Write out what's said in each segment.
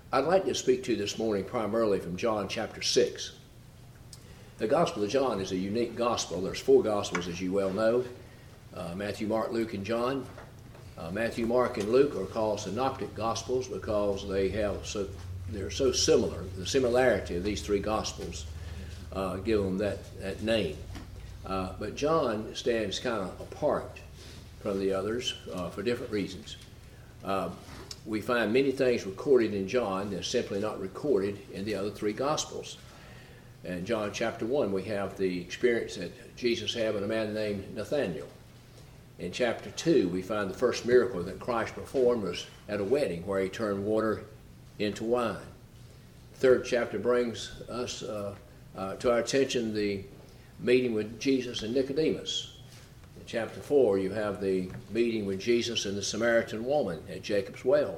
I'd like to speak to you this morning primarily from John chapter 6. The Gospel of John is a unique gospel. There's 4 Gospels, as you well know, Matthew, Mark, Luke, and John. Matthew, Mark, and Luke are called synoptic Gospels because they're so similar. The similarity of these 3 Gospels give them that name. But John stands kind of apart from the others for different reasons. We find many things recorded in John that's simply not recorded in the other 3 Gospels. In John chapter 1, we have the experience that Jesus had with a man named Nathanael. In chapter 2, we find the first miracle that Christ performed was at a wedding where he turned water into wine. The 3rd chapter brings us to our attention the meeting with Jesus and Nicodemus. In chapter 4, you have the meeting with Jesus and the Samaritan woman at Jacob's well.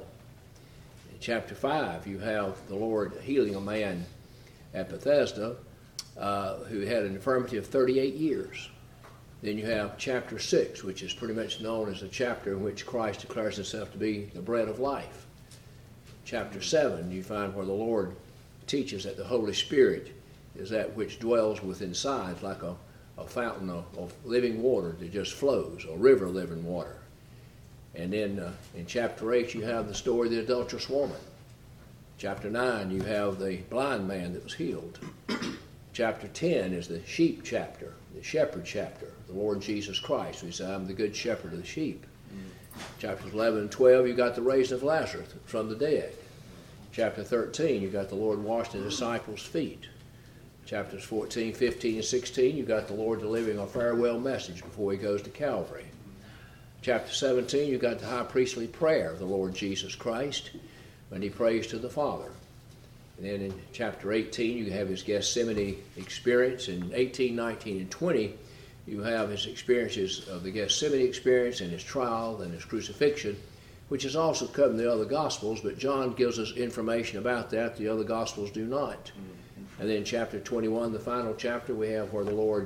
In chapter 5, you have the Lord healing a man at Bethesda who had an infirmity of 38 years. Then you have chapter 6, which is pretty much known as a chapter in which Christ declares himself to be the bread of life. Chapter 7, you find where the Lord teaches that the Holy Spirit is that which dwells within sides like a fountain of living water that just flows, a river of living water. And then in chapter 8, you have the story of the adulterous woman. Chapter 9, you have the blind man that was healed. Chapter 10 is the sheep chapter, the shepherd chapter, the Lord Jesus Christ, who said, I'm the good shepherd of the sheep. Chapters 11 and 12, you got the raising of Lazarus from the dead. Chapter 13, you got the Lord washing the disciples' feet. Chapters 14, 15, and 16, you got the Lord delivering a farewell message before he goes to Calvary. Chapter 17, you got the high priestly prayer of the Lord Jesus Christ when he prays to the Father. And then in chapter 18, you have his Gethsemane experience. In 18, 19, and 20, you have his experiences of the Gethsemane experience and his trial and his crucifixion, which is also covered in the other Gospels, but John gives us information about that. The other Gospels do not. And then chapter 21, the final chapter, we have where the Lord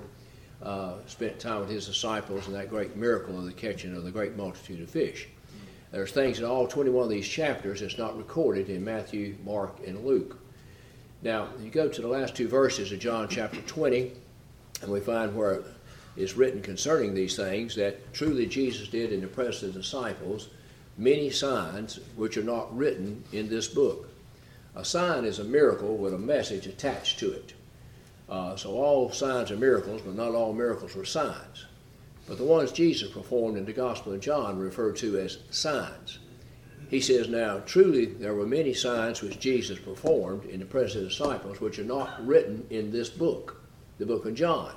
spent time with his disciples and that great miracle of the catching of the great multitude of fish. There's things in all 21 of these chapters that's not recorded in Matthew, Mark, and Luke. Now, you go to the last 2 verses of John chapter 20, and we find where it is written concerning these things that truly Jesus did in the presence of the disciples many signs which are not written in this book. A sign is a miracle with a message attached to it. So all signs are miracles, but not all miracles were signs. But the ones Jesus performed in the Gospel of John are referred to as signs. He says, now, truly there were many signs which Jesus performed in the presence of the disciples which are not written in this book, the book of John.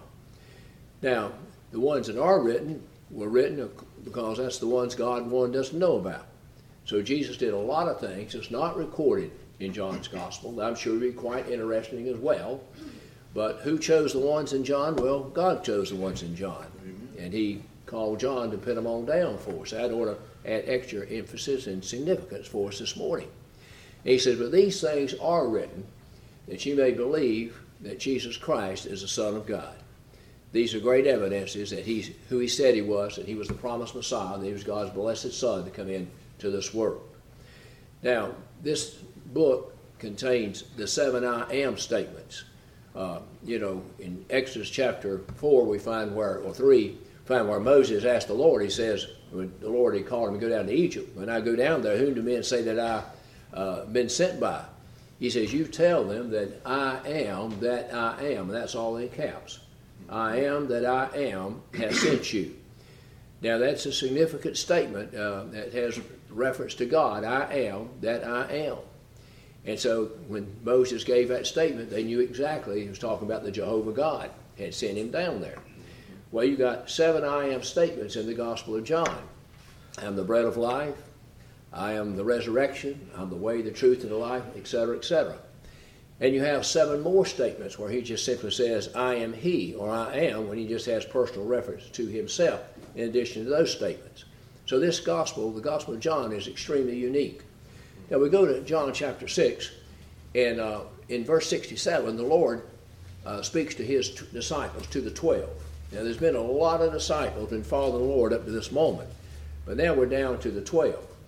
Now, the ones that are written were written because that's the ones God wanted us to know about. So Jesus did a lot of things that's not recorded in John's Gospel. I'm sure it would be quite interesting as well. But who chose the ones in John? Well, God chose the ones in John. And he called John to put them on down for us. That ought to add extra emphasis and significance for us this morning. And he says, but these things are written that you may believe that Jesus Christ is the Son of God. These are great evidences that he's who he said he was, that he was the promised Messiah, that he was God's blessed Son to come into this world. Now, this book contains the 7 I am statements. In Exodus chapter 4, we find where Moses asked the Lord, he says, when the Lord had called him to go down to Egypt, when I go down there, whom do men say that I've been sent by? He says, you tell them that I am that I am. And that's all in caps. I am that I am has sent you. Now that's a significant statement that has reference to God. I am that I am. And so when Moses gave that statement, they knew exactly he was talking about the Jehovah God had sent him down there. Well, you got 7 I am statements in the Gospel of John. I am the bread of life. I am the resurrection. I'm the way, the truth, and the life, etc., etc. And you have 7 more statements where he just simply says, I am he, or I am, when he just has personal reference to himself in addition to those statements. So this gospel, the Gospel of John, is extremely unique. Now we go to John chapter 6, and in verse 67, the Lord speaks to his disciples, to the 12. Now there's been a lot of disciples been following the Lord up to this moment, but now we're down to the 12.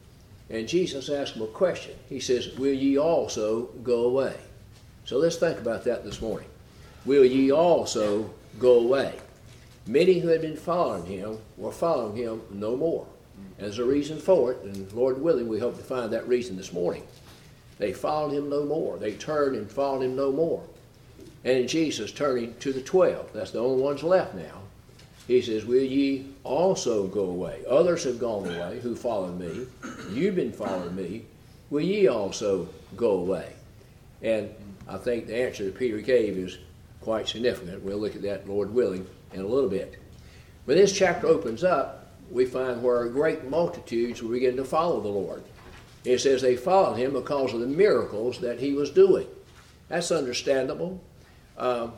And Jesus asked them a question. He says, will ye also go away? So let's think about that this morning. Will ye also go away? Many who had been following him were following him no more. There's a reason for it, and Lord willing, we hope to find that reason this morning. They followed him no more. They turned and followed him no more. And Jesus turning to the 12, that's the only ones left now, he says, will ye also go away? Others have gone away who followed me. You've been following me. Will ye also go away? And I think the answer that Peter gave is quite significant. We'll look at that, Lord willing, in a little bit. When this chapter opens up, we find where great multitudes will begin to follow the Lord. It says they followed him because of the miracles that he was doing. That's understandable. I'm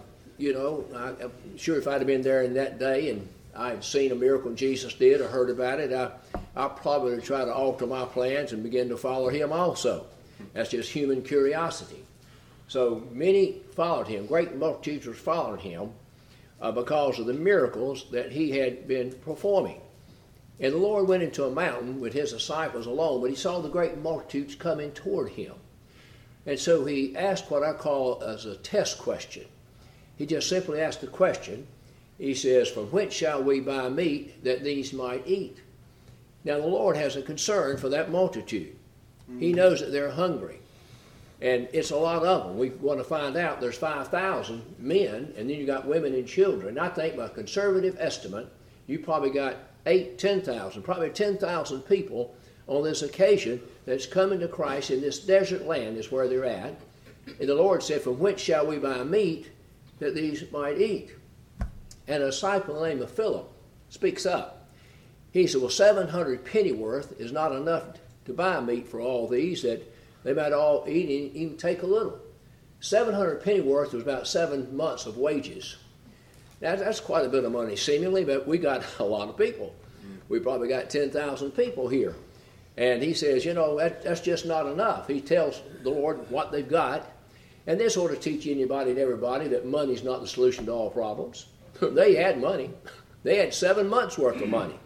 sure if I'd have been there in that day and I had seen a miracle Jesus did or heard about it, I probably would try to alter my plans and begin to follow him also. That's just human curiosity. So many followed him. Great multitudes were following him because of the miracles that he had been performing. And the Lord went into a mountain with his disciples alone, but he saw the great multitudes coming toward him. And so he asked what I call as a test question. He just simply asked the question. He says, from whence shall we buy meat that these might eat? Now the Lord has a concern for that multitude. He knows that they're hungry. And it's a lot of them. We want to find out there's 5,000 men, and then you got women and children. I think by conservative estimate, you probably got 10,000, probably 10,000 people on this occasion that's coming to Christ in this desert land is where they're at. And the Lord said, from whence shall we buy meat that these might eat? And a disciple named of Philip speaks up. He said, well, 700 pennyworth is not enough to buy meat for all these, that they might all eat and even take a little. 700 pennyworth was about 7 months of wages. Now, that's quite a bit of money seemingly, but we got a lot of people. We probably got 10,000 people here. And he says, that's just not enough. He tells the Lord what they've got. And this ought to teach anybody and everybody that money's not the solution to all problems. They had money. They had 7 months worth of money.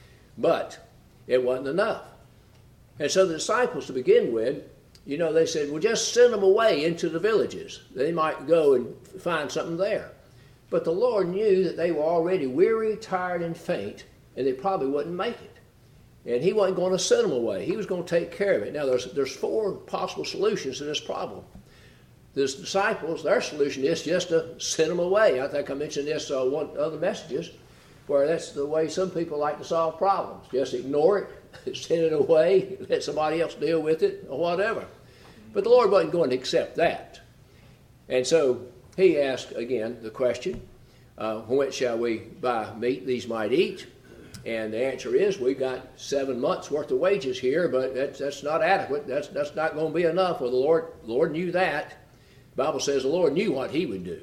But it wasn't enough. And so the disciples, to begin with, they said, well, just send them away into the villages. They might go and find something there. But the Lord knew that they were already weary, tired, and faint, and they probably wouldn't make it. And he wasn't going to send them away. He was going to take care of it. Now, there's 4 possible solutions to this problem. The disciples, their solution is just to send them away. I think I mentioned this on one other messages, where that's the way some people like to solve problems. Just ignore it, send it away, let somebody else deal with it, or whatever. But the Lord wasn't going to accept that. And so he asked again the question, from whence shall we buy meat these might eat? And the answer is, we've got 7 months worth of wages here, but that's not adequate. That's not going to be enough. Well, the Lord knew that. The Bible says the Lord knew what he would do.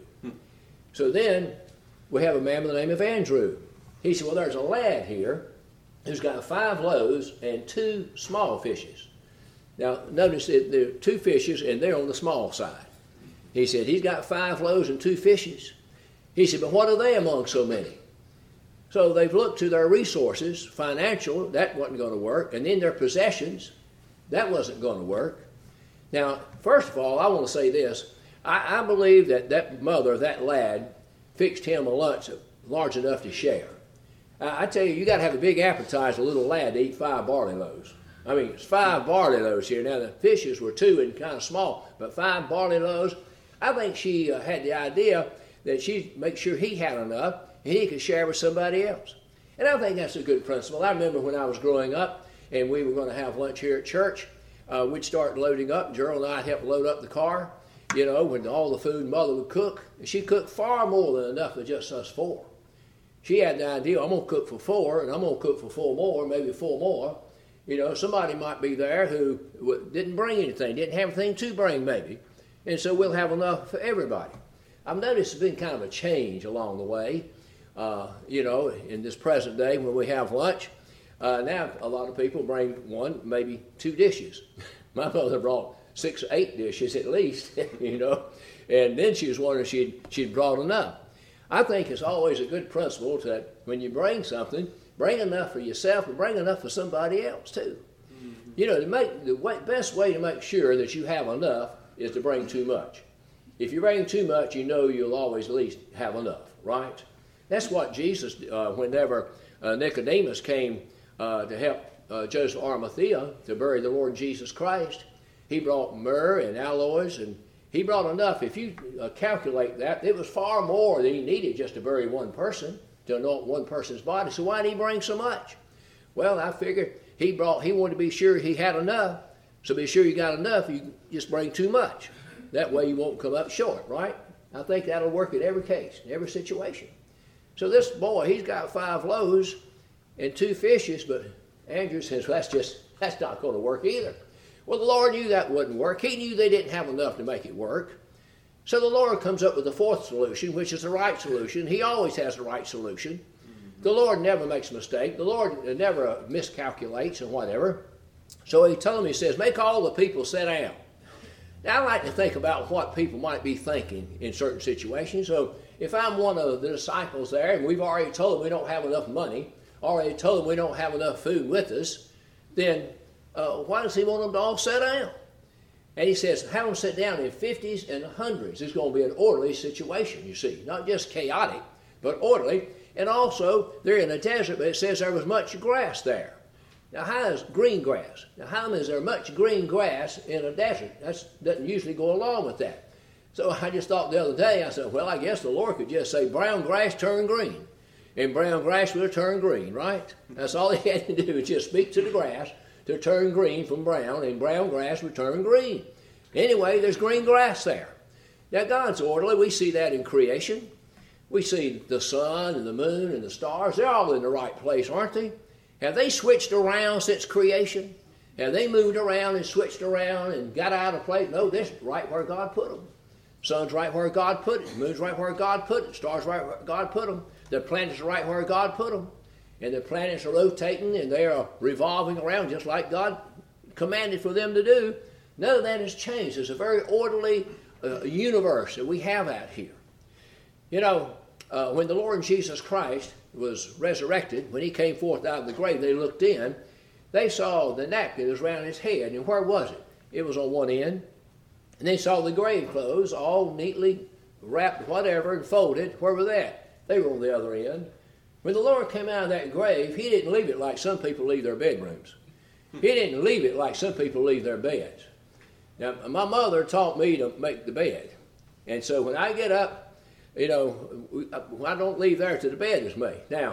So then we have a man by the name of Andrew. He said, well, there's a lad here who's got 5 loaves and 2 small fishes. Now, notice that there are 2 fishes, and they're on the small side. He said, he's got 5 loaves and 2 fishes. He said, but what are they among so many? So they've looked to their resources, financial, that wasn't going to work, and then their possessions, that wasn't going to work. Now, first of all, I want to say this. I believe that mother, that lad, fixed him a lunch large enough to share. I tell you, you got to have a big appetite as a little lad to eat 5 barley loaves. I mean, it's 5 barley loaves here. Now, the fishes were 2 and kind of small, but 5 barley loaves. I think she had the idea that she'd make sure he had enough and he could share with somebody else. And I think that's a good principle. I remember when I was growing up and we were going to have lunch here at church, we'd start loading up. Gerald and I helped load up the car, when all the food Mother would cook. And she cooked far more than enough for just us 4. She had the idea, I'm going to cook for 4, and I'm going to cook for 4 more, maybe 4 more. Somebody might be there who didn't bring anything, didn't have anything to bring maybe. And so we'll have enough for everybody. I've noticed there's been kind of a change along the way, in this present day when we have lunch. Now a lot of people bring 1, maybe 2 dishes. My mother brought 6 or 8 dishes at least, and then she was wondering if she'd brought enough. I think it's always a good principle that when you bring something, bring enough for yourself and bring enough for somebody else too. You know, best way to make sure that you have enough is to bring too much. If you bring too much, you know you'll always at least have enough, right? That's what Jesus, whenever Nicodemus came to help Joseph Arimathea to bury the Lord Jesus Christ, he brought myrrh and aloes, and he brought enough. If you calculate that, it was far more than he needed just to bury one person, to anoint one person's body. So why did he bring so much? Well, I figured he wanted to be sure he had enough. So be sure you got enough, you just bring too much. That way you won't come up short, right? I think that'll work in every case, in every situation. So this boy, he's got 5 loaves and 2 fishes, but Andrew says, well, that's not going to work either. Well, the Lord knew that wouldn't work. He knew they didn't have enough to make it work. So the Lord comes up with the 4th solution, which is the right solution. He always has the right solution. The Lord never makes a mistake. The Lord never miscalculates and whatever. So he told him, he says, make all the people sit down. Now, I like to think about what people might be thinking in certain situations. So if I'm one of the disciples there, and we've already told them we don't have enough money, already told them we don't have enough food with us, then why does he want them to all sit down? And he says, have them sit down in 50s and 100s. It's going to be an orderly situation, you see. Not just chaotic, but orderly. And also, they're in a desert, but it says there was much grass there. Now, how is green grass? Now, how is there much green grass in a desert? That doesn't usually go along with that. So I just thought the other day, I said, well, I guess the Lord could just say, brown grass turn green. And brown grass will turn green, right? That's all he had to do, is just speak to the grass to turn green from brown, and brown grass would turn green. Anyway, there's green grass there. Now, God's orderly. We see that in creation. We see the sun and the moon and the stars. They're all in the right place, aren't they? Have they switched around since creation? Have they moved around and switched around and got out of place? No, this is right where God put them. Sun's right where God put it. Moon's right where God put it. Stars right where God put them. The planets are right where God put them. And the planets are rotating and they are revolving around just like God commanded for them to do. None of that has changed. It's a very orderly universe that we have out here. You know, when the Lord Jesus Christ was resurrected, when he came forth out of the grave, they looked in. They saw the napkin that was around his head. And where was it? It was on one end. And they saw the grave clothes all neatly wrapped, whatever, and folded. Where were they at? They were on the other end. When the Lord came out of that grave, he didn't leave it like some people leave their bedrooms. He didn't leave it like some people leave their beds. Now, my mother taught me to make the bed. And so when I get up, you know, I don't leave there till the bed is made. Now,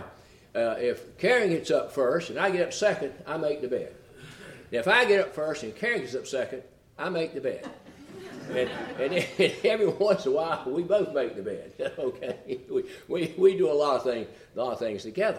if Karen gets up first and I get up second, I make the bed. Now, if I get up first and Karen gets up second, I make the bed. And every once in a while, we both make the bed. Okay, we do a lot of things together.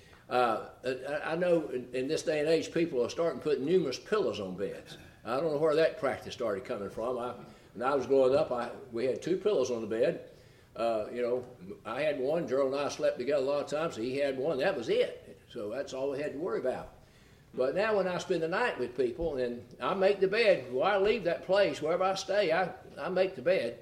I know in this day and age, people are starting putting numerous pillows on beds. I don't know where that practice started coming from. When I was growing up, we had 2 pillows on the bed. You know, I had one. Gerald and I slept together a lot of times. So he had one. That was it. So that's all we had to worry about. But now when I spend the night with people and I make the bed, well, I leave that place, wherever I stay, I make the bed.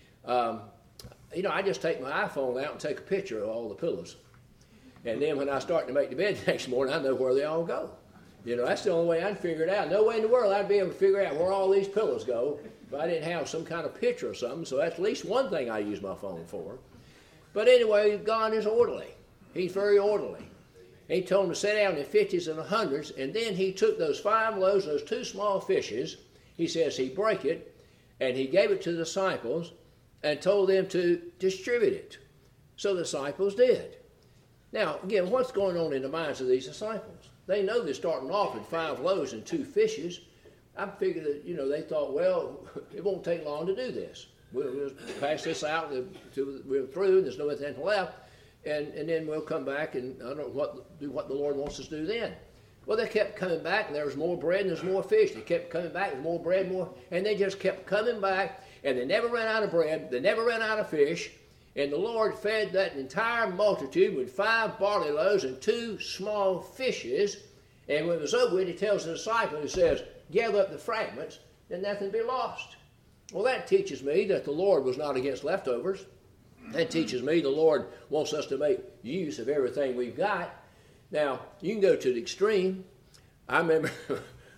You know, I just take my iPhone out and take a picture of all the pillows. And then when I start to make the bed the next morning, I know where they all go. You know, that's the only way I can figure it out. No way in the world I'd be able to figure out where all these pillows go if I didn't have some kind of picture or something. So that's at least one thing I use my phone for. But anyway, God is orderly. He's very orderly. He told them to sit down in 50s and 100s, and then he took those 5 loaves, those 2 small fishes, he says he broke it, and he gave it to the disciples and told them to distribute it. So the disciples did. Now, again, what's going on in the minds of these disciples? They know they're starting off with 5 loaves and 2 fishes. I figured that, you know, they thought, well, it won't take long to do this. We'll just pass this out, we're through, there's nothing left. And then we'll come back and I don't know do what the Lord wants us to do then. Well, they kept coming back, and there was more bread and there's more fish. They kept coming back, there's more bread, more, and they just kept coming back, and they never ran out of bread, they never ran out of fish, and the Lord fed that entire multitude with 5 barley loaves and 2 small fishes. And when it was over with, he tells the disciples, he says, gather up the fragments, and nothing be lost. Well, that teaches me that the Lord was not against leftovers. That teaches me the Lord wants us to make use of everything we've got. Now, you can go to the extreme. I remember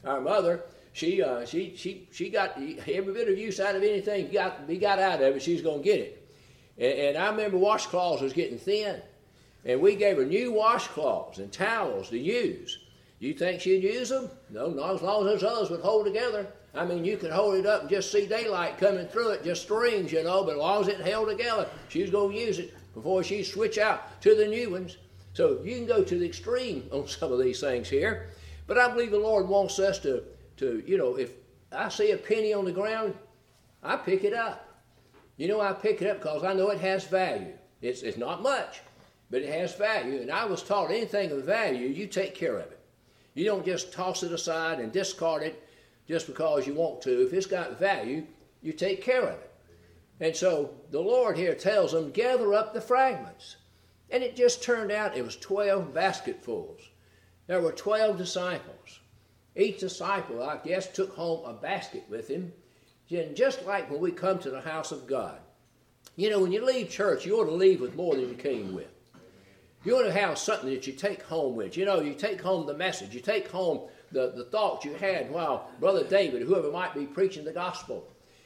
Our mother, she got every bit of use out of anything we got out of it, she's going to get it. And I remember washcloths was getting thin. And we gave her new washcloths and towels to use. You think she'd use them? No, not as long as those others would hold together. I mean, you could hold it up and just see daylight coming through it, just strings, but as long as it held together, she was going to use it before she'd switch out to the new ones. So you can go to the extreme on some of these things here. But I believe the Lord wants us to if I see a penny on the ground, I pick it up. I pick it up because I know it has value. It's not much, but it has value. And I was taught anything of value, you take care of it. You don't just toss it aside and discard it just because you want to. If it's got value, you take care of it. And so the Lord here tells them, gather up the fragments. And it just turned out it was 12 basketfuls. There were 12 disciples. Each disciple, I guess, took home a basket with him. And just like when we come to the house of God. When you leave church, you ought to leave with more than you came with. You ought to have something that you take home with. You take home the message. You take home the thoughts you had while Brother David, whoever might be preaching the gospel.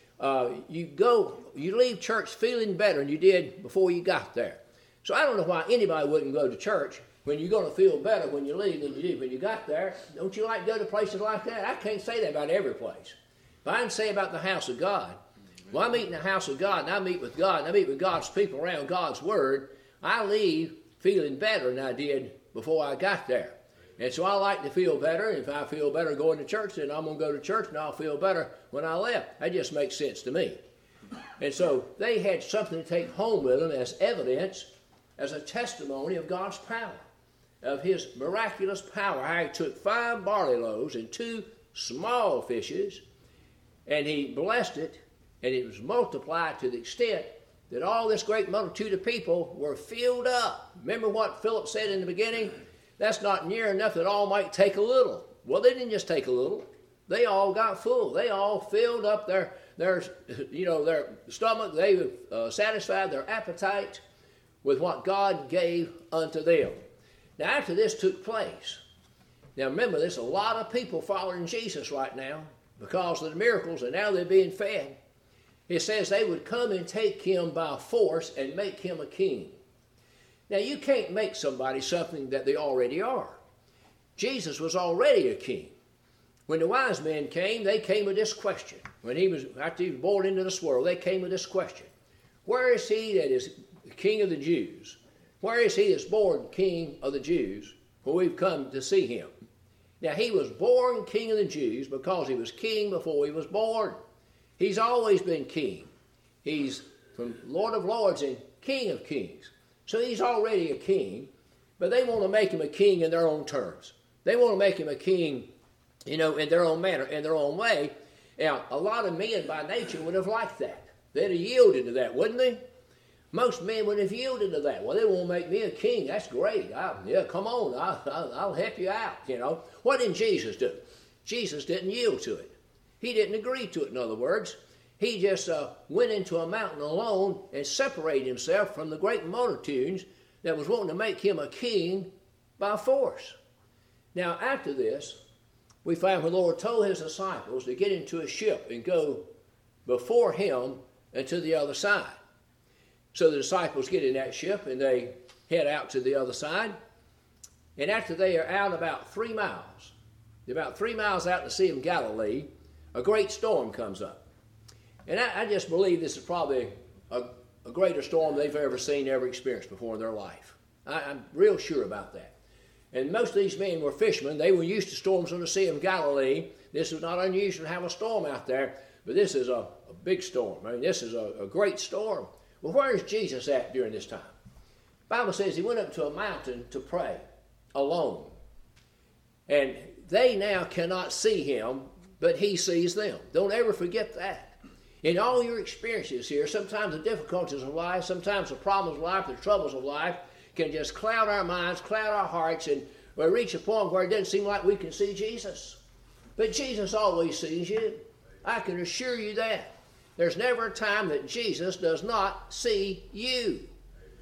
You leave church feeling better than you did before you got there. So I don't know why anybody wouldn't go to church when you're going to feel better when you leave than you did when you got there. Don't you like to go to places like that? I can't say that about every place. But I can say about the house of God. When I meet in the house of God and I meet with God and I meet with God's people around God's Word, I leave feeling better than I did before I got there. And so I like to feel better. And if I feel better going to church, then I'm going to go to church and I'll feel better when I left. That just makes sense to me. And so they had something to take home with them as evidence, as a testimony of God's power, of His miraculous power. How He took 5 barley loaves and 2 small fishes, and He blessed it, and it was multiplied to the extent that all this great multitude of people were filled up. Remember what Philip said in the beginning? That's not near enough that all might take a little. Well, they didn't just take a little. They all got full. They all filled up their stomach. They satisfied their appetite with what God gave unto them. Now, after this took place, now remember, there's a lot of people following Jesus right now because of the miracles, and now they're being fed. It says they would come and take him by force and make him a king. Now, you can't make somebody something that they already are. Jesus was already a king. When the wise men came, they came with this question. After he was born into this world, they came with this question. Where is he that is king of the Jews? Where is he that's born king of the Jews? For we've come to see him. Now, he was born king of the Jews because he was king before he was born. He's always been king. He's from Lord of Lords and King of Kings. So he's already a king, but they want to make him a king in their own terms. They want to make him a king, in their own manner, in their own way. Now, a lot of men by nature would have liked that. They'd have yielded to that, wouldn't they? Most men would have yielded to that. Well, they won't make me a king. That's great. Come on. I'll help you out, What did Jesus do? Jesus didn't yield to it. He didn't agree to it, in other words. He just went into a mountain alone and separated himself from the great multitudes that was wanting to make him a king by force. Now, after this, we find the Lord told his disciples to get into a ship and go before him and to the other side. So the disciples get in that ship and they head out to the other side. And after they are out about 3 miles, about 3 miles out in the Sea of Galilee, a great storm comes up. And I just believe this is probably a greater storm they've ever seen, ever experienced before in their life. I'm real sure about that. And most of these men were fishermen. They were used to storms on the Sea of Galilee. This is not unusual to have a storm out there, but this is a big storm. I mean, this is a great storm. Well, where is Jesus at during this time? The Bible says he went up to a mountain to pray alone. And they now cannot see him, but he sees them. Don't ever forget that. In all your experiences here, sometimes the difficulties of life, sometimes the problems of life, the troubles of life can just cloud our minds, cloud our hearts, and we reach a point where it doesn't seem like we can see Jesus. But Jesus always sees you. I can assure you that. There's never a time that Jesus does not see you.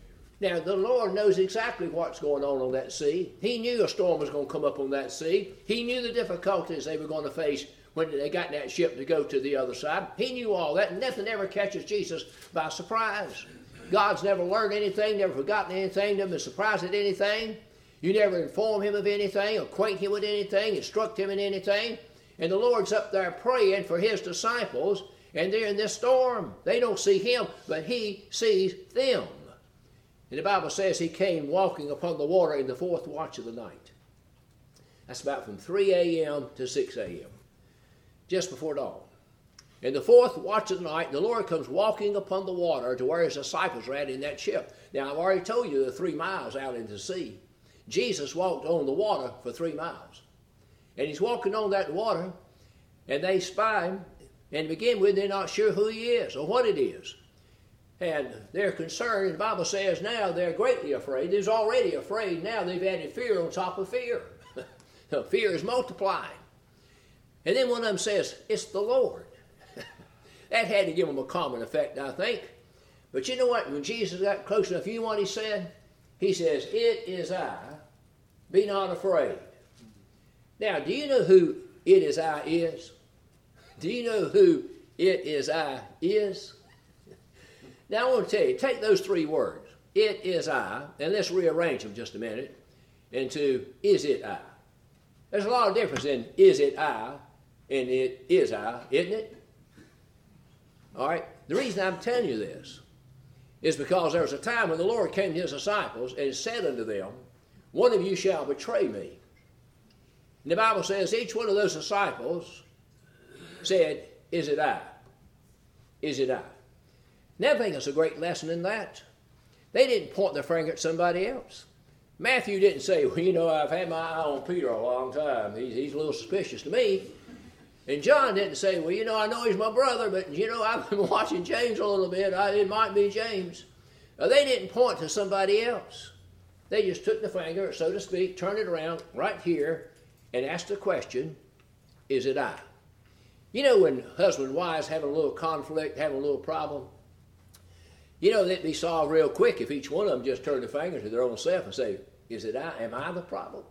Now, the Lord knows exactly what's going on that sea. He knew a storm was going to come up on that sea. He knew the difficulties they were going to face when they got in that ship to go to the other side. He knew all that, and nothing ever catches Jesus by surprise. God's never learned anything, never forgotten anything, never been surprised at anything. You never inform him of anything, acquaint him with anything, instruct him in anything. And the Lord's up there praying for his disciples, and they're in this storm. They don't see him, but he sees them. And the Bible says he came walking upon the water in the fourth watch of the night. That's about from 3 a.m. to 6 a.m., just before dawn. In the fourth watch of the night, the Lord comes walking upon the water to where his disciples are at in that ship. Now, I've already told you they're 3 miles out into the sea. Jesus walked on the water for 3 miles. And he's walking on that water, and they spy him, and to begin with, they're not sure who he is or what it is. And they're concerned, and the Bible says now they're greatly afraid. They're already afraid. Now they've added fear on top of fear. Fear is multiplying. And then one of them says, it's the Lord. That had to give them a common effect, I think. But you know what? When Jesus got close enough, you know what he said? He says, it is I, be not afraid. Now, do you know who it is I is? Do you know who it is I is? Now, I want to tell you, take those 3 words, it is I, and let's rearrange them just a minute into is it I. There's a lot of difference in is it I and it is I, isn't it? All right, the reason I'm telling you this is because there was a time when the Lord came to his disciples and said unto them, one of you shall betray me. And the Bible says each one of those disciples said, is it I? Is it I? Now I think it's a great lesson in that. They didn't point their finger at somebody else. Matthew didn't say, well, you know, I've had my eye on Peter a long time. He's a little suspicious to me. And John didn't say, well, you know, I know he's my brother, but, you know, I've been watching James a little bit. It might be James. They didn't point to somebody else. They just took the finger, so to speak, turned it around right here, and asked the question, is it I? You know, when husband and wives having a little conflict, having a little problem, you know, that'd be solved real quick if each one of them just turned the finger to their own self and say, is it I? Am I the problem?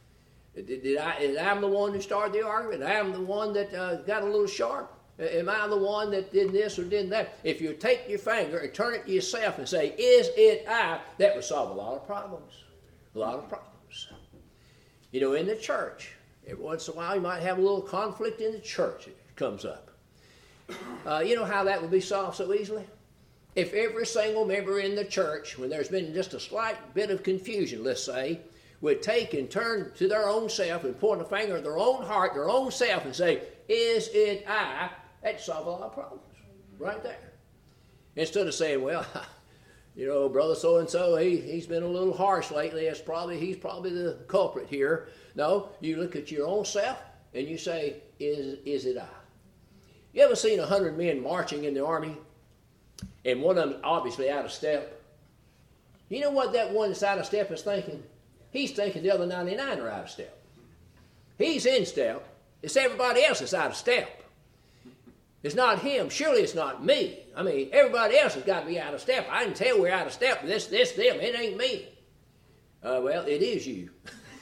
I'm the one who started the argument. I'm the one that got a little sharp. Am I the one that did this or did that? If you take your finger and turn it to yourself and say, is it I? That would solve a lot of problems. A lot of problems. You know, in the church, every once in a while you might have a little conflict in the church. It comes up. You know how that would be solved so easily? If every single member in the church, when there's been just a slight bit of confusion, let's say, would take and turn to their own self and point a finger at their own heart, their own self, and say, is it I? That'd solve a lot of problems right there. Instead of saying, well, you know, brother so-and-so, he's been a little harsh lately. He's probably the culprit here. No, you look at your own self and you say, is it I? You ever seen 100 men marching in the army and one of them obviously out of step? You know what that one that's out of step is thinking? He's thinking the other 99 are out of step. He's in step. It's everybody else that's out of step. It's not him. Surely it's not me. I mean, everybody else has got to be out of step. I can tell we're out of step. This, them. It ain't me. Well, it is you.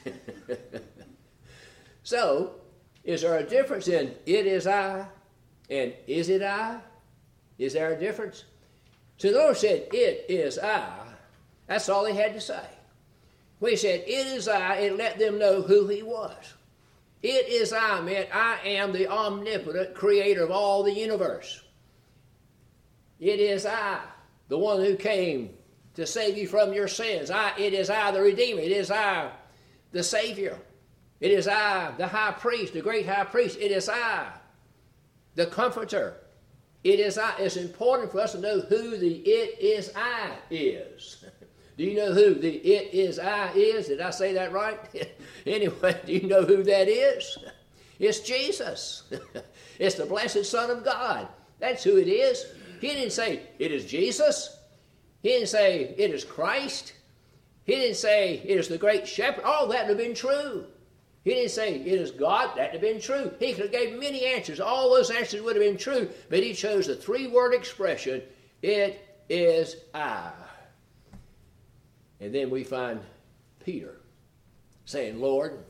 So, is there a difference in it is I and is it I? Is there a difference? So the Lord said, it is I. That's all he had to say. When he said, it is I, it let them know who he was. It is I meant I am the omnipotent creator of all the universe. It is I, the one who came to save you from your sins. It is I, the Redeemer. It is I, the Savior. It is I, the High Priest, the great High Priest. It is I, the Comforter. It is I. It's important for us to know who the it is I is. Do you know who the it is I is? Did I say that right? Anyway, do you know who that is? It's Jesus. It's the blessed Son of God. That's who it is. He didn't say it is Jesus. He didn't say it is Christ. He didn't say it is the great shepherd. All that would have been true. He didn't say it is God. That would have been true. He could have gave many answers. All those answers would have been true. But he chose the 3-word expression, it is I. And then we find Peter saying, Lord,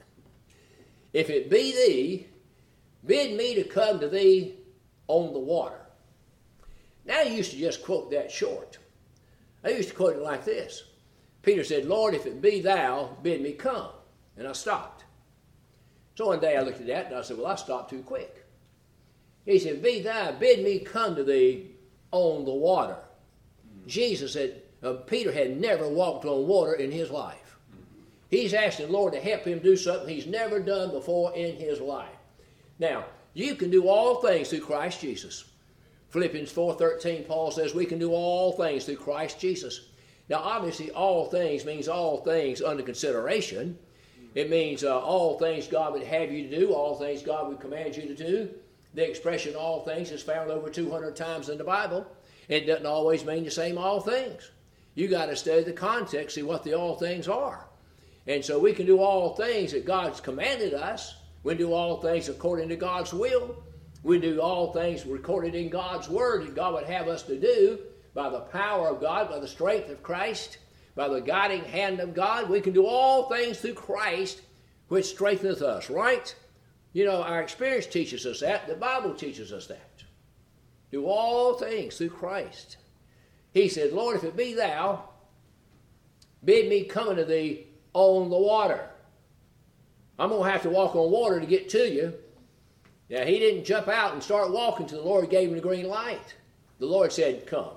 if it be thee, bid me to come to thee on the water. Now I used to just quote that short. I used to quote it like this. Peter said, Lord, if it be thou, bid me come. And I stopped. So one day I looked at that and I said, well, I stopped too quick. He said, be thou, bid me come to thee on the water. Jesus said, Peter had never walked on water in his life. He's asking the Lord to help him do something he's never done before in his life. Now, you can do all things through Christ Jesus. Philippians 4:13, Paul says we can do all things through Christ Jesus. Now, obviously, all things means all things under consideration. It means all things God would have you to do, all things God would command you to do. The expression all things is found over 200 times in the Bible. It doesn't always mean the same all things. You got to study the context, see what the all things are. And so we can do all things that God's commanded us. We do all things according to God's will. We do all things recorded in God's word that God would have us to do by the power of God, by the strength of Christ, by the guiding hand of God. We can do all things through Christ, which strengtheneth us, right? You know, our experience teaches us that. The Bible teaches us that. Do all things through Christ. He said, Lord, if it be thou, bid me come unto thee on the water. I'm going to have to walk on water to get to you. Now, he didn't jump out and start walking till the Lord gave him the green light. The Lord said, come.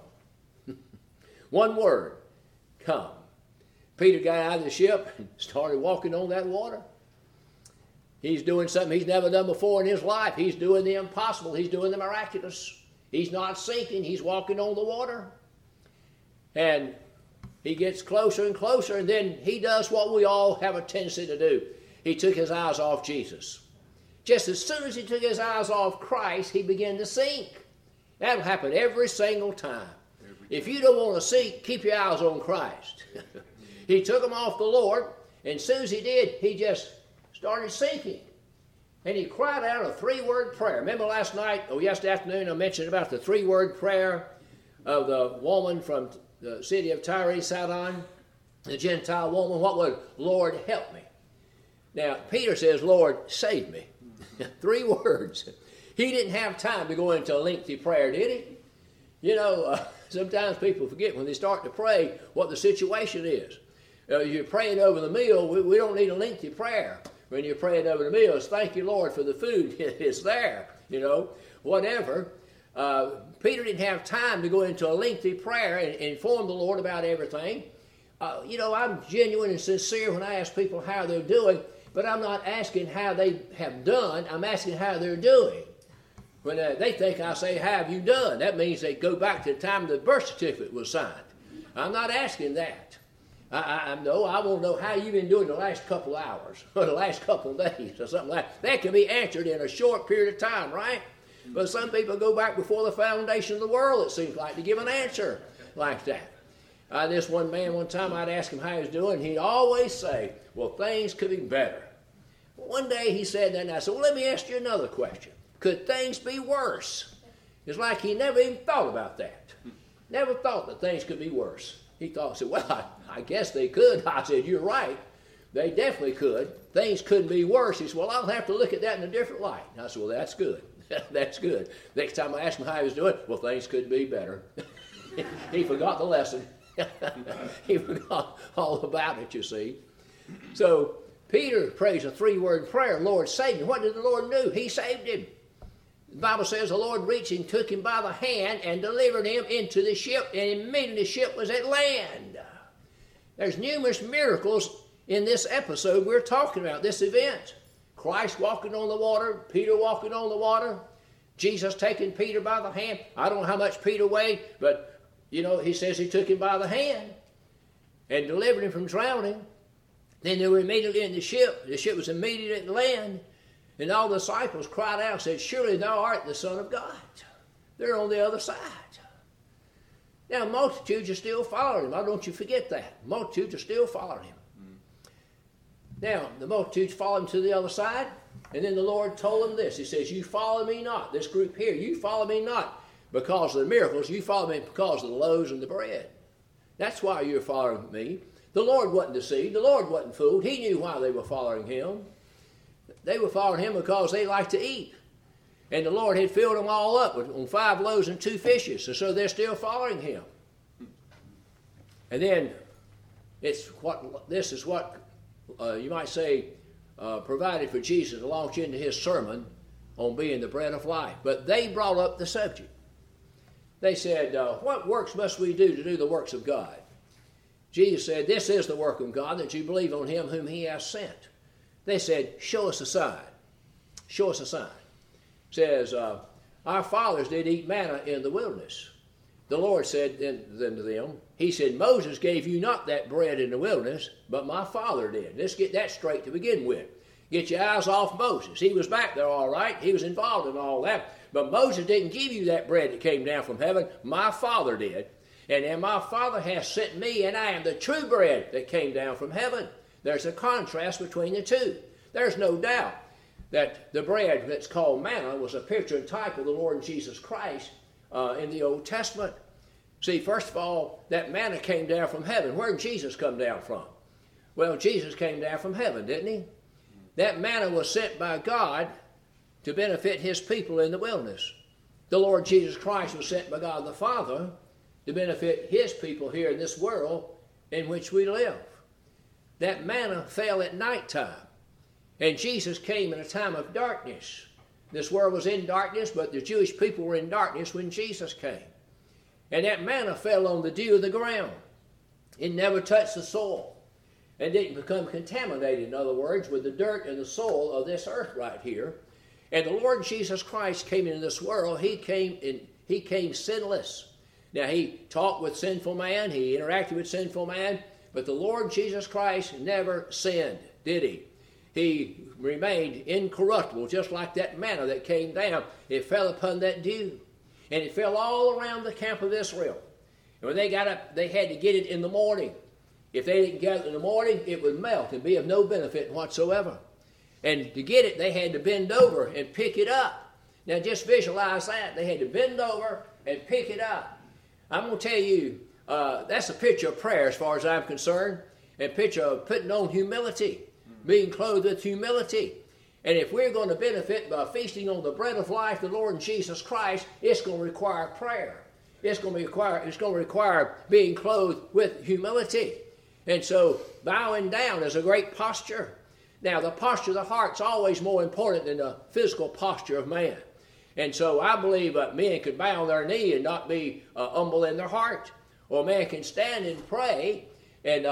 One word, come. Peter got out of the ship and started walking on that water. He's doing something he's never done before in his life. He's doing the impossible. He's doing the miraculous. He's not sinking. He's walking on the water. And he gets closer and closer, and then he does what we all have a tendency to do. He took his eyes off Jesus. Just as soon as he took his eyes off Christ, he began to sink. That'll happen every single time. If you don't want to sink, keep your eyes on Christ. He took them off the Lord, and as soon as he did, he just started sinking. And he cried out a 3-word prayer. Remember last night, or yesterday afternoon, I mentioned about the 3-word prayer of the woman from the city of Tyre, Sidon, the Gentile woman. What was, Lord, help me. Now, Peter says, Lord, save me. 3 words. He didn't have time to go into a lengthy prayer, did he? You know, sometimes people forget when they start to pray what the situation is. You're praying over the meal, we don't need a lengthy prayer. When you're praying over the meal, it's thank you, Lord, for the food. It's there, you know, whatever. Peter didn't have time to go into a lengthy prayer and inform the Lord about everything. You know, I'm genuine and sincere when I ask people how they're doing, but I'm not asking how they have done. I'm asking how they're doing. When they think I say, how have you done? That means they go back to the time the birth certificate was signed. I'm not asking that. I want to know how you've been doing the last couple hours or the last couple days or something like that. That can be answered in a short period of time, right? But some people go back before the foundation of the world, it seems like, to give an answer like that. This one man, one time I'd ask him how he was doing, he'd always say, well, things could be better. One day he said that, and I said, well, let me ask you another question. Could things be worse? It's like he never even thought about that. Never thought that things could be worse. He thought, said, well, I guess they could. I said, you're right. They definitely could. Things couldn't be worse. He said, well, I'll have to look at that in a different light. And I said, well, that's good. That's good. Next time I asked him how he was doing, well, things could be better. He forgot the lesson. He forgot all about it, you see. So Peter prays a 3-word prayer, Lord, save me. What did the Lord do? He saved him. The Bible says the Lord reached and took him by the hand and delivered him into the ship, and immediately the ship was at land. There's numerous miracles in this episode we're talking about, this event. Christ walking on the water, Peter walking on the water, Jesus taking Peter by the hand. I don't know how much Peter weighed, but, you know, he says he took him by the hand and delivered him from drowning. Then they were immediately in the ship. The ship was immediately at land. And all the disciples cried out and said, surely thou art the Son of God. They're on the other side. Now, multitudes are still following him. Don't you forget that. Multitudes are still following him. Now, the multitudes followed him to the other side. And then the Lord told them this. He says, you follow me not. This group here, you follow me not because of the miracles. You follow me because of the loaves and the bread. That's why you're following me. The Lord wasn't deceived. The Lord wasn't fooled. He knew why they were following him. They were following him because they liked to eat. And the Lord had filled them all up on 5 loaves and 2 fishes. And so they're still following him. And then this is what you might say provided for Jesus to launch into his sermon on being the bread of life. But they brought up the subject. They said, what works must we do to do the works of God? Jesus said, this is the work of God, that you believe on him whom he has sent. They said, show us a sign. Show us a sign. It says, our fathers did eat manna in the wilderness. The Lord said then to them, he said, Moses gave you not that bread in the wilderness, but my Father did. Let's get that straight to begin with. Get your eyes off Moses. He was back there all right. He was involved in all that. But Moses didn't give you that bread that came down from heaven. My Father did. And then my Father has sent me, and I am the true bread that came down from heaven. There's a contrast between the two. There's no doubt that the bread that's called manna was a picture and type of the Lord Jesus Christ in the Old Testament. See, first of all, that manna came down from heaven. Where did Jesus come down from? Well, Jesus came down from heaven, didn't he? That manna was sent by God to benefit his people in the wilderness. The Lord Jesus Christ was sent by God the Father to benefit his people here in this world in which we live. That manna fell at nighttime, and Jesus came in a time of darkness. This world was in darkness, but the Jewish people were in darkness when Jesus came. And that manna fell on the dew of the ground. It never touched the soil and didn't become contaminated, in other words, with the dirt and the soil of this earth right here. And the Lord Jesus Christ came into this world. He came sinless. Now, he talked with sinful man. He interacted with sinful man. But the Lord Jesus Christ never sinned, did he? He remained incorruptible, just like that manna that came down. It fell upon that dew. And it fell all around the camp of Israel. And when they got up, they had to get it in the morning. If they didn't get it in the morning, it would melt and be of no benefit whatsoever. And to get it, they had to bend over and pick it up. Now just visualize that. They had to bend over and pick it up. I'm going to tell you, that's a picture of prayer as far as I'm concerned. And a picture of putting on humility, being clothed with humility. And if we're going to benefit by feasting on the bread of life, the Lord Jesus Christ, it's going to require prayer. It's going to require being clothed with humility. And so bowing down is a great posture. Now, the posture of the heart is always more important than the physical posture of man. And so I believe men could bow on their knee and not be humble in their heart. Or man can stand and pray and,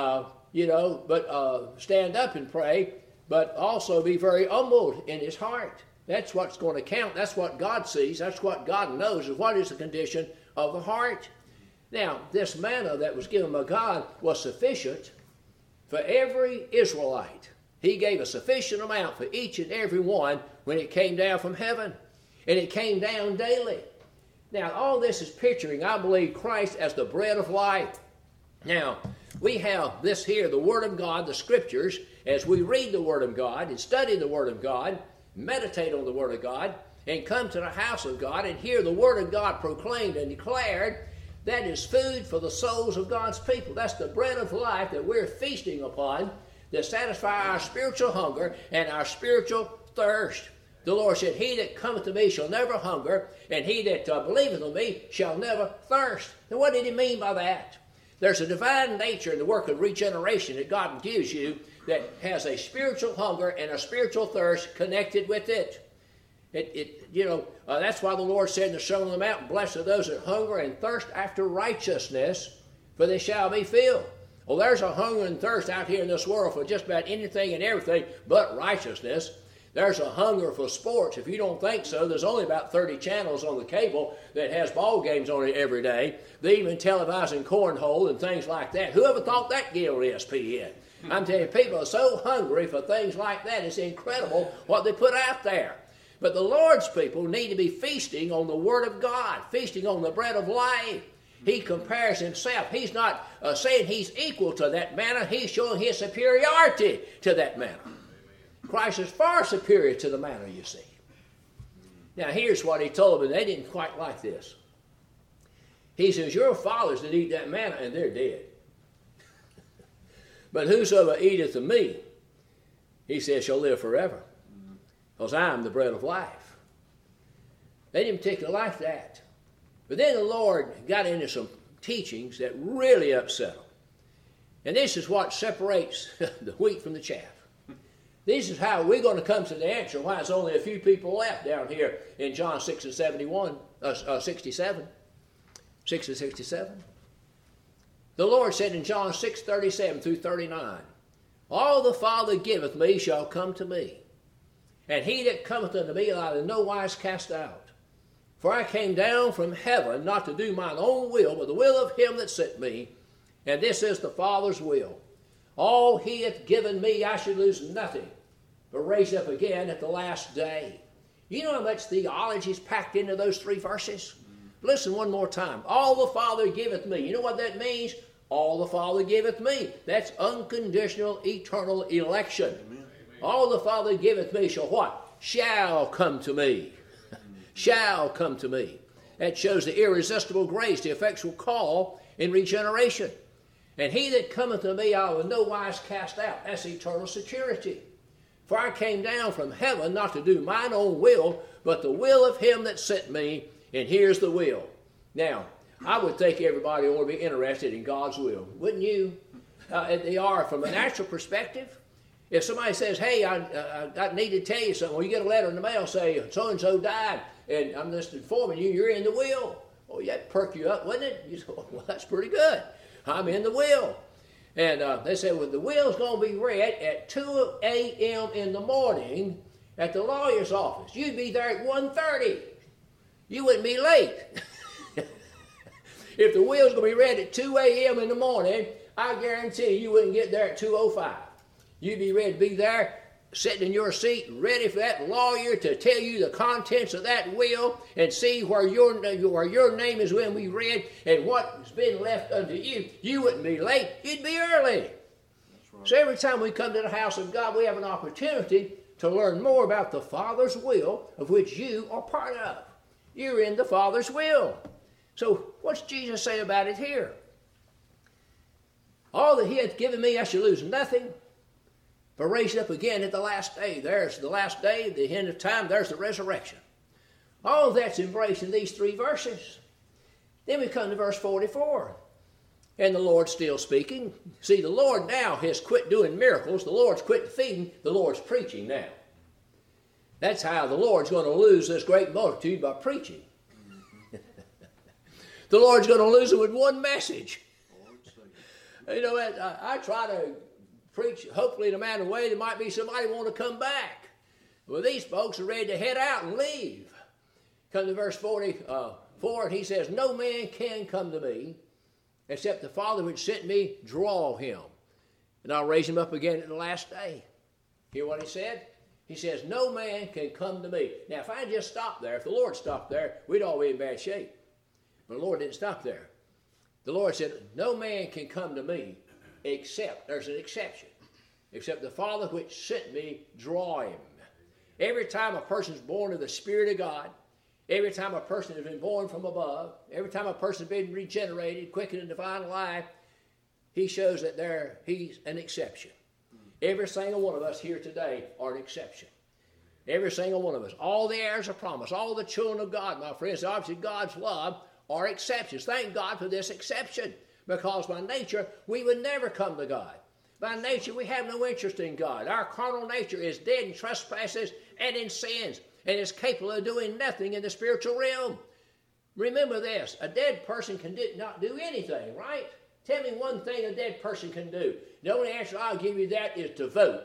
stand up and pray, but also be very humbled in his heart. That's what's going to count. That's what God sees. That's what God knows is what is the condition of the heart. Now, this manna that was given by God was sufficient for every Israelite. He gave a sufficient amount for each and every one when it came down from heaven. And it came down daily. Now, all this is picturing, I believe, Christ as the bread of life. Now, we have this here, the Word of God, the Scriptures. As we read the Word of God and study the Word of God, meditate on the Word of God, and come to the house of God and hear the Word of God proclaimed and declared, that is food for the souls of God's people. That's the bread of life that we're feasting upon to satisfy our spiritual hunger and our spiritual thirst. The Lord said, he that cometh to me shall never hunger, and he that believeth on me shall never thirst. Now, what did he mean by that? There's a divine nature in the work of regeneration that God gives you that has a spiritual hunger and a spiritual thirst connected with it. That's why the Lord said in the Sermon on the Mount, blessed are those that hunger and thirst after righteousness, for they shall be filled. Well, there's a hunger and thirst out here in this world for just about anything and everything but righteousness. There's a hunger for sports. If you don't think so, there's only about 30 channels on the cable that has ball games on it every day. They even televising cornhole and things like that. Whoever thought that gave ESPN? I'm telling you, people are so hungry for things like that. It's incredible what they put out there. But the Lord's people need to be feasting on the Word of God, feasting on the bread of life. He compares himself. He's not saying he's equal to that manna. He's showing his superiority to that manna. Christ is far superior to the manna, you see. Now, here's what he told them, and they didn't quite like this. He says, your fathers did eat that manna, and they're dead. But whosoever eateth of me, he says, shall live forever. Because I am the bread of life. They didn't particularly like that. But then the Lord got into some teachings that really upset them. And this is what separates the wheat from the chaff. This is how we're going to come to the answer why there's only a few people left down here in John 6 and 67. 6 and 67. The Lord said in John 6, 37 through 39, all the Father giveth me shall come to me, and he that cometh unto me I will in no wise cast out. For I came down from heaven not to do mine own will, but the will of him that sent me, and this is the Father's will. All he hath given me I should lose nothing, but raise up again at the last day. You know how much theology is packed into those 3 verses? Listen one more time. All the Father giveth me. You know what that means? All the Father giveth me. That's unconditional, eternal election. Amen. All the Father giveth me shall what? Shall come to me. Shall come to me. That shows the irresistible grace, the effectual call in regeneration. And he that cometh to me I will in no wise cast out. That's eternal security. For I came down from heaven not to do mine own will, but the will of him that sent me. And here's the will. Now, I would think everybody ought to be interested in God's will, wouldn't you? They are from a natural perspective. If somebody says, hey, I need to tell you something, well, you get a letter in the mail saying so-and-so died, and I'm just informing you, you're in the will. Oh, that'd perk you up, wouldn't it? You say, well, that's pretty good. I'm in the will. And they said, well, the will's going to be read at 2 a.m. in the morning at the lawyer's office. You'd be there at 1:30. You wouldn't be late. If the will's going to be read at 2 a.m. in the morning, I guarantee you wouldn't get there at 2:05. You'd be ready to be there, sitting in your seat, ready for that lawyer to tell you the contents of that will and see where your name is when we read and what's been left unto you. You wouldn't be late. You'd be early. Right. So every time we come to the house of God, we have an opportunity to learn more about the Father's will of which you are part of. You're in the Father's will. So what's Jesus say about it here? All that he hath given me, I shall lose nothing, but raise up again at the last day. There's the last day, the end of time, there's the resurrection. All that's embraced in these 3 verses. Then we come to verse 44. And the Lord's still speaking. See, the Lord now has quit doing miracles. The Lord's quit feeding. The Lord's preaching now. That's how the Lord's going to lose this great multitude, by preaching. The Lord's going to lose it with one message. You know, I try to preach, hopefully in a manner of way, there might be somebody want to come back. Well, these folks are ready to head out and leave. Come to verse 44, and he says, no man can come to me, except the Father which sent me draw him. And I'll raise him up again at the last day. Hear what he said? He says, no man can come to me. Now, if I just stopped there, if the Lord stopped there, we'd all be in bad shape. But the Lord didn't stop there. The Lord said, no man can come to me except, there's an exception, except the Father which sent me draw him. Every time a person is born of the Spirit of God, every time a person has been born from above, every time a person has been regenerated, quickened in divine life, he shows that he's an exception. Every single one of us here today are an exception. Every single one of us. All the heirs of promise, all the children of God, my friends, obviously God's love, are exceptions. Thank God for this exception, because by nature we would never come to God. By nature we have no interest in God. Our carnal nature is dead in trespasses and in sins, and is capable of doing nothing in the spiritual realm. Remember this, a dead person can not do anything, right? Tell me one thing a dead person can do. The only answer I'll give you that is to vote.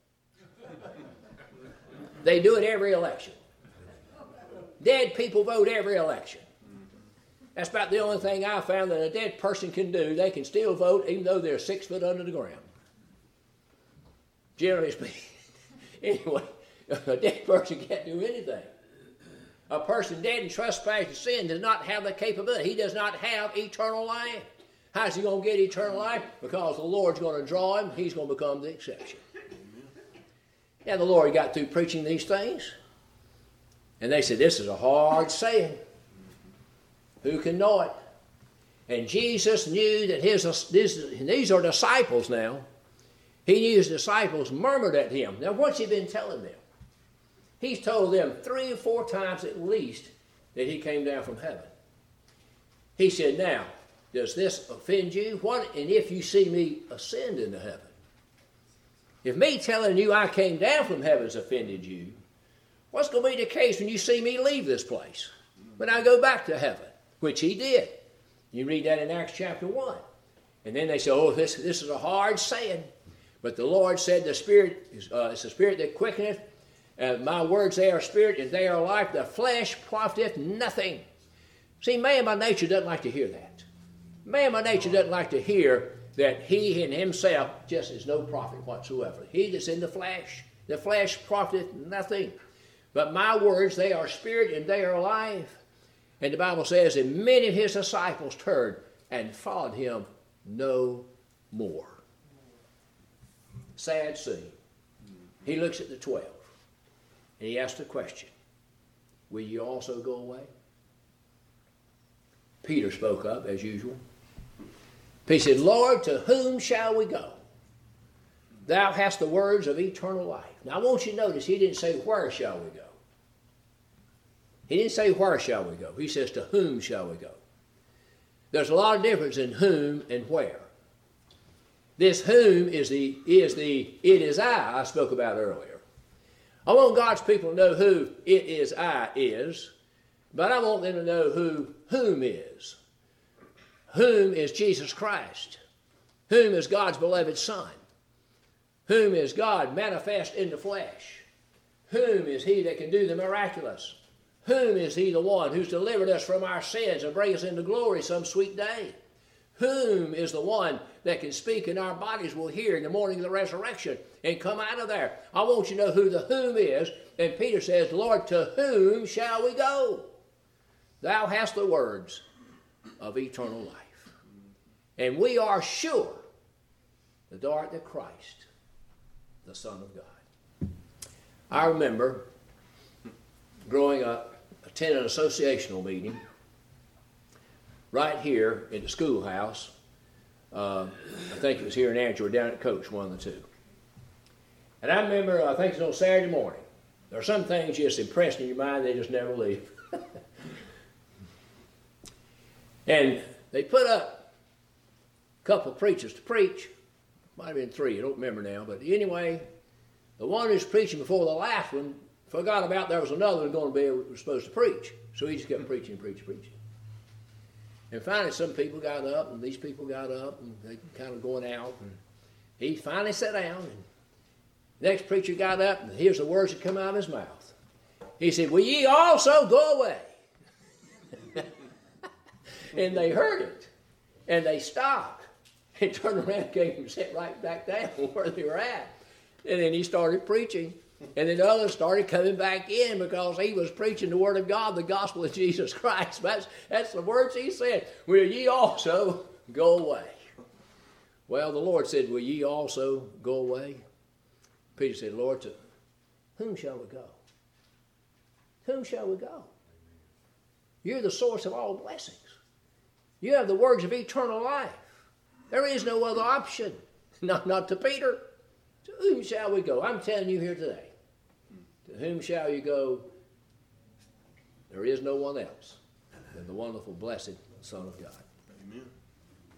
They do it every election. Dead people vote every election. That's about the only thing I found that a dead person can do. They can still vote even though they're 6 foot under the ground. Generally speaking. Anyway, a dead person can't do anything. A person dead in trespass and sin does not have the capability. He does not have eternal life. How's he going to get eternal life? Because the Lord's going to draw him. He's going to become the exception. Now the Lord got through preaching these things, and they said, this is a hard saying. Who can know it? And Jesus knew that these are disciples now. He knew his disciples murmured at him. Now, what's he been telling them? He's told them 3 or 4 times at least that he came down from heaven. He said, now, does this offend you? What, and if you see me ascend into heaven? If me telling you I came down from heaven has offended you, what's going to be the case when you see me leave this place? When I go back to heaven, which he did. You read that in Acts chapter 1. And then they say, oh, this is a hard saying. But the Lord said, the Spirit is it's the Spirit that quickeneth. My words, they are spirit and they are life. The flesh profiteth nothing. See, man by nature doesn't like to hear that. Man by nature doesn't like to hear that he in himself just is no profit whatsoever. He that's in the flesh profiteth nothing. But my words, they are spirit and they are life. And the Bible says that many of his disciples turned and followed him no more. Sad scene. He looks at the 12 and he asks the question, will you also go away? Peter spoke up as usual. He said, Lord, to whom shall we go? Thou hast the words of eternal life. Now I want you to notice he didn't say, where shall we go? He didn't say, where shall we go? He says, to whom shall we go? There's a lot of difference in whom and where. This whom is the it is I spoke about earlier. I want God's people to know who it is I is, but I want them to know who whom is. Whom is Jesus Christ? Whom is God's beloved Son? Whom is God manifest in the flesh? Whom is he that can do the miraculous? Whom is he the one who's delivered us from our sins and bring us into glory some sweet day? Whom is the one that can speak and our bodies will hear in the morning of the resurrection and come out of there? I want you to know who the whom is. And Peter says, Lord, to whom shall we go? Thou hast the words of eternal life. And we are sure that thou art the Christ, the Son of God. I remember growing up, attending an associational meeting right here in the schoolhouse. I think it was here in Andrew or down at Coach, one of the two. And I remember, I think it was on Saturday morning. There are some things just impressed in your mind, they just never leave. And they put up a couple of preachers to preach. Might have been 3, I don't remember now. But anyway, the one who's preaching before the last one forgot about there was another one going to be was supposed to preach. So he just kept preaching. And finally some people got up, and these people got up, and they kind of going out. And he finally sat down, and the next preacher got up, and here's the words that come out of his mouth. He said, will ye also go away? And they heard it, and they stopped, and turned around and came and sat right back down where they were at. And then he started preaching. And then the others started coming back in because he was preaching the Word of God, the gospel of Jesus Christ. That's the words he said. Will ye also go away? Well, the Lord said, will ye also go away? Peter said, Lord, to whom shall we go? Whom shall we go? You're the source of all blessings. You have the words of eternal life. There is no other option. Not to Peter. To whom shall we go? I'm telling you here today. To whom shall you go? There is no one else than the wonderful, blessed Son of God. Amen.